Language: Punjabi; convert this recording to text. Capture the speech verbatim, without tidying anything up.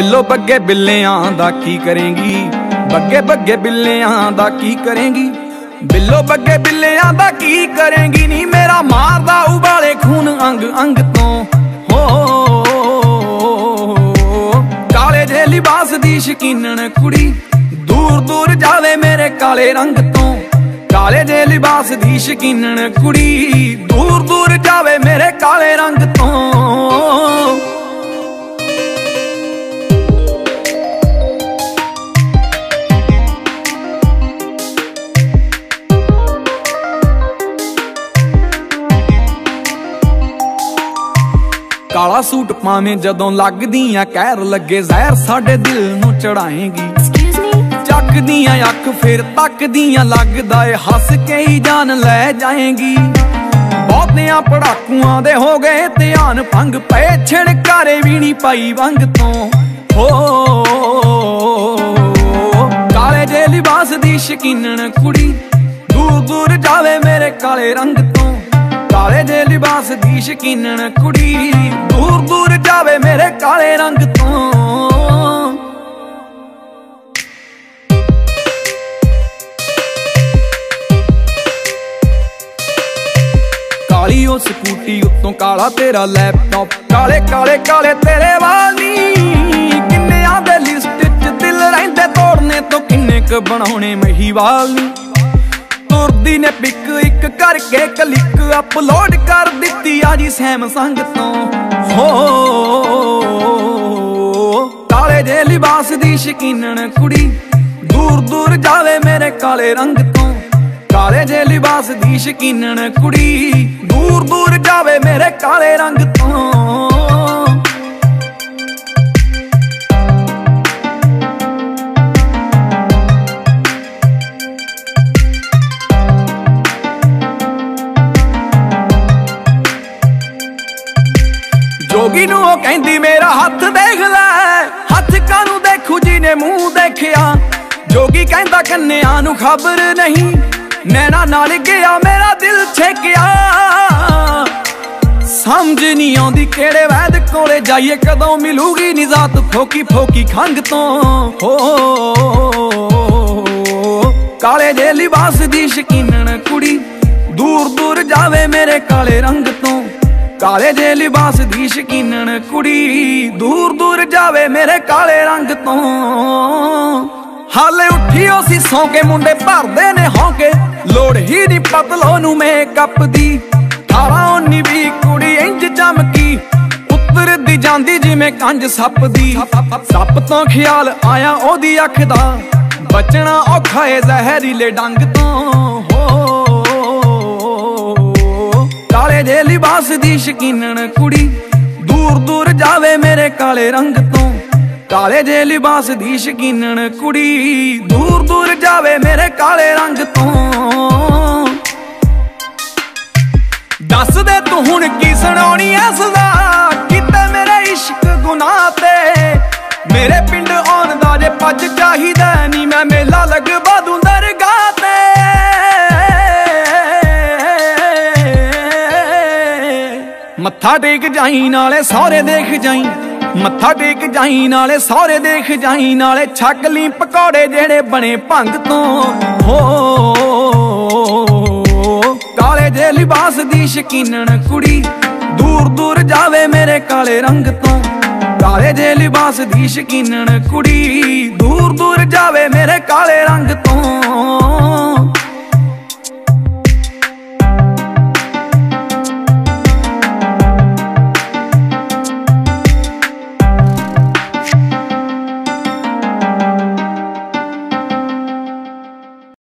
ਬਿੱਲੋ ਬੱਗੇ ਬਿੱਲਿਆਂ ਦਾ ਕੀ ਕਰੇਂਗੀ, ਬੱਗੇ ਬੱਗੇ ਬਿੱਲਿਆਂ ਦਾ ਕੀ ਕਰੇਂਗੀ, ਬਿੱਲੋ ਬੱਗੇ ਬਿੱਲਿਆਂ ਦਾ ਕੀ ਕਰੇਂਗੀ ਨੀ ਮੇਰਾ ਮਾਰਦਾ ਉਬਾਲੇ ਖੂਨ ਅੰਗ ਅੰਗ ਤੋਂ। ਹੋ ਕਾਲੇ ਜੇ ਲਿਬਾਸ ਦੀ ਸ਼ਕੀਨਣ ਕੁੜੀ ਦੂਰ ਦੂਰ ਜਾਵੇ ਮੇਰੇ ਕਾਲੇ ਰੰਗ ਤੋਂ। ਕਾਲੇ ਜੇ ਲਿਬਾਸ ਦੀ ਸ਼ਕੀਨਣ ਕੁੜੀ ਦੂਰ ਦੂਰ ਜਾਵੇ ਮੇਰੇ ਕਾਲੇ ਰੰਗ ਤੋਂ। ਕਾਲਾ ਸੂਟ ਪਾਵੇਂ ਜਦੋਂ ਲੱਗਦੀਆਂ ਕਹਿਰ ਲੱਗੇ ਜ਼ਹਿਰ ਸਾਡੇ ਦਿਲ ਨੂੰ ਚੜਾਏਂਗੀ। ਚੱਕਦੀਆਂ ਅੱਖ ਫਿਰ ਤੱਕਦੀਆਂ ਲੱਗਦਾ ਏ ਹੱਸ ਕੇ ਹੀ ਜਾਨ ਲੈ ਜਾਏਂਗੀ। ਬਹੁਤਿਆਂ ਪੜਾਕੂਆਂ ਦੇ ਹੋ ਗਏ ਧਿਆਨ ਭੰਗ ਪਏ ਛਿੜਕਾਰੇ ਵੀ ਨੀ ਪਾਈ ਵੰਗ ਤੋਂ। ਹੋ ਕਾਲੇ ਜੇ ਲਿਬਾਸ ਦੀ ਸ਼ਕੀਨਣ ਕੁੜੀ ਦੂਰ ਦੂਰ ਜਾਵੇ ਮੇਰੇ ਕਾਲੇ ਰੰਗ ਤੋਂ। ਕਾਲੇ ਜੇ ਲਿਬਾਸ ਦੀ ਸ਼ਕੀਨਣ ਕੁੜੀ ਦੂਰ ਦੂਰ ਜਾਵੇ ਮੇਰੇ ਕਾਲੇ ਰੰਗ ਤੋਂ। ਕਾਲੀ ਉਹ ਸਕੂਟੀ ਉੱਤੋਂ ਕਾਲਾ ਤੇਰਾ ਲੈਪਟਾਪ, ਕਾਲੇ ਕਾਲੇ ਕਾਲੇ ਤੇਰੇ ਵਾਲ ਨੀ। ਕਿੰਨਿਆਂ ਦੇ ਲਿਸਟ ਚ ਦਿਲ ਰਹਿੰਦੇ ਤੋੜਨੇ ਤੋਂ ਕਿੰਨੇ ਕ ਬਣਾਉਣੇ ਮਹੀਵਾਲ ਨੀ। ਤੁਰਦੀ ਨੇ ਪਿਕ ਇੱਕ ਕਰਕੇ ਕਲਿੱਕ ਅਪਲੋਡ ਕਰ ਦਿੱਤੀ ਆ ਜੀ ਸੈਮਸੰਗ ਤੋਂ। ਹੋ ਕਾਲੇ ਜੇ ਲਿਬਾਸ ਦੀ ਸ਼ਕੀਨਣ ਕੁੜੀ ਦੂਰ ਦੂਰ ਜਾਵੇ ਮੇਰੇ ਕਾਲੇ ਰੰਗ ਤੋਂ। ਕਾਲੇ ਜੇ ਲਿਬਾਸ ਦੀ ਸ਼ਕੀਨਣ ਕੁੜੀ ਦੂਰ ਦੂਰ ਜਾਵੇ ਮੇਰੇ ਕਾਲੇ ਰੰਗ ਤੋਂ। ਜੋਗੀ ਨੂੰ ਉਹ ਕਹਿੰਦੀ ਮੇਰਾ ਹੱਥ ਦੇਖ ਲੈ, ਹੱਥ ਕਾਨੂੰ ਦੇਖੂ ਜੀ ਨੇ ਮੂੰਹ ਦੇਖਿਆ। ਜੋਗੀ ਕਹਿੰਦਾ ਕੰਨਿਆਂ ਨੂੰ ਖਬਰ ਨਹੀਂ, ਨੈਣਾ ਨਾਲ ਗਿਆ ਮੇਰਾ ਦਿਲ ਛੇਕਿਆ। ਸਮਝ ਨਹੀਂ ਆਉਂਦੀ ਕਿਹੜੇ ਵੈਦ ਕੋਲੇ ਜਾਈਏ, ਕਦੋਂ ਮਿਲੂਗੀ ਨਿਜ਼ਾਤ ਫੋਕੀ ਫੋਕੀ ਖੰਗ ਤੋਂ। ਹੋ ਕਾਲੇ ਜੇ ਲਿਬਾਸ ਦੀ ਸ਼ਕੀਨਣ ਕੁੜੀ ਦੂਰ ਦੂਰ ਜਾਵੇ ਮੇਰੇ ਕਾਲੇ ਰੰਗ ਤੋਂ। ਕਾਲੇ ਜੇ ਲਿਬਾਸ ਦੀ ਸ਼ਕੀਨਣ ਕੁੜੀ ਦੂਰ ਦੂਰ ਜਾਵੇ ਮੇਰੇ ਕਾਲੇ ਰੰਗ ਤੋਂ। ਹਾਲੇ ਉੱਠੀ ਉਹ ਸੀ ਸੌਂ ਕੇ ਮੁੰਡੇ ਭਰਦੇ ਨੇ ਹੌਂਕੇ, ਲੋੜ ਹੀ ਨੀ ਪਤਲੋ ਨੂੰ ਮੇਕਅਪ ਦੀ। ਅਠਾਰਾਂ ਉੱਨੀ ਵੀਹ ਕੁੜੀ ਇੰਜ ਚਮਕੀ, ਉਤਰਦੀ ਜਾਂਦੀ ਜਿਵੇਂ ਕੰਜ ਸੱਪ ਦੀ। ਸੱਪ ਤੋਂ ਖਿਆਲ ਆਇਆ ਉਹਦੀ ਅੱਖ ਦਾ, ਬਚਣਾ ਔਖਾ ਏ ਜ਼ਹਿਰੀਲੇ ਡੰਗ ਤੋਂ। ਹੋ ਕਾਲੇ ਜੇ ਲਿਬਾਸ ਦੀ ਸ਼ਕੀਨਣ ਕੁੜੀ ਦੂਰ ਦੂਰ ਜਾਵੇ ਮੇਰੇ ਕਾਲੇ ਰੰਗ ਤੋਂ। ਕਾਲੇ ਜੇ ਲਿਬਾਸ ਦੀ ਸ਼ਕੀਨਣ ਕੁੜੀ ਦੂਰ ਦੂਰ ਜਾਵੇ ਮੇਰੇ ਕਾਲੇ ਰੰਗ ਤੋਂ। ਦੱਸ ਦੇ ਤੂੰ ਹੁਣ ਕੀ ਸੁਣਾਉਣੀ ਐ ਸਜ਼ਾ, ਕਿਤੇ ਮੇਰੇ ਇਸ਼ਕ ਗੁਨਾਹ ਤੇ। ਮੇਰੇ ਪਿੰਡ ਆਉਣ ਦਾ ਜੇ ਪੱਜ ਚਾਹੀਦਾ ਨੀ, ਮੈਂ ਮੇਲਾ ਲਗਵਾ ਦੂੰ ਦਰਗਾਹ ਤੇ। ਮੱਥਾ ਟੇਕ ਜਾਈ ਨਾਲੇ ਸਹੁਰੇ ਦੇਖ ਜਾਈ, ਮੱਥਾ ਟੇਕ ਜਾਈ ਨਾਲੇ ਸਹੁਰੇ ਦੇਖ ਜਾਈ, ਨਾਲੇ ਛਕ ਲਈ ਪਕੌੜੇ ਜਿਹੜੇ ਬਣੇ ਭੰਗ ਤੋਂ। ਹੋ ਕਾਲੇ ਜੇ ਲਿਬਾਸ ਦੀ ਸ਼ਕੀਨਣ ਕੁੜੀ ਦੂਰ ਦੂਰ ਜਾਵੇ ਮੇਰੇ ਕਾਲੇ ਰੰਗ ਤੋਂ। ਕਾਲੇ ਜੇ ਲਿਬਾਸ ਦੀ ਸ਼ਕੀਨਣ ਕੁੜੀ ਦੂਰ ਦੂਰ ਜਾਵੇ ਮੇਰੇ ਕਾਲੇ ਰੰਗ ਤੋਂ।